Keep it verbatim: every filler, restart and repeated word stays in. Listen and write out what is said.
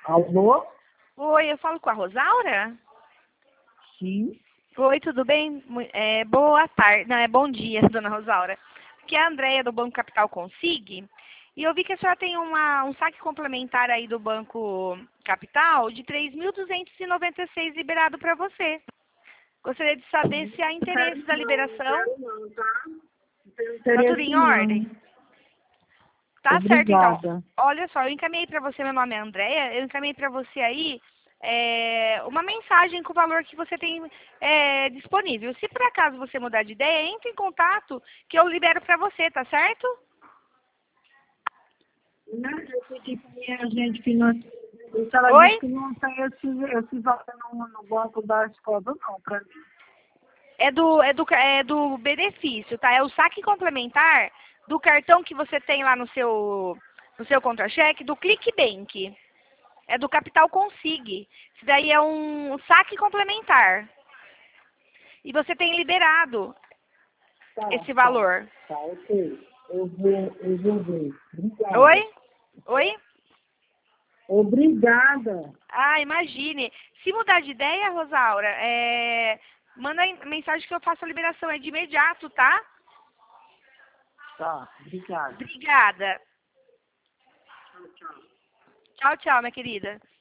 Alô? Oi, eu falo com a Rosaura? Sim. Oi, tudo bem? Mu- É, boa tarde, não, é bom dia, dona Rosaura. Aqui é a Andréia do Banco Capital Consig. E eu vi que a senhora tem uma, um saque complementar aí do Banco Capital de três mil duzentos e noventa e seis liberado para você. Gostaria de saber se há Não quero interesse da não, não liberação. quero não, tá? Não tenho Tá tudo interesse em não. ordem? Tá certo, então. Obrigada. Olha só, eu encaminhei para você, meu nome é Andréia, eu encaminhei para você aí é, uma mensagem com o valor que você tem é, disponível. Se por acaso você mudar de ideia, entre em contato que eu libero para você, tá certo? Né? Eu pedi para minha agente financeira. Ela disse Oi? que não tem esse, esse valor no, no banco da escola não, para mim. É do, é, do, é do benefício, tá? É o saque complementar do cartão que você tem lá no seu, no seu contra-cheque, do ClickBank. É do Capital Consig. Isso daí é um saque complementar. E você tem liberado Tá, esse tá. valor. Tá, ok. Eu vou, eu vou ver. Obrigada. Oi? Oi? Obrigada. Ah, imagine. Se mudar de ideia, Rosaura, é... manda aí mensagem que eu faço a liberação. É de imediato, tá? Tá, obrigada. Obrigada. Tchau, tchau. Tchau, tchau, minha querida.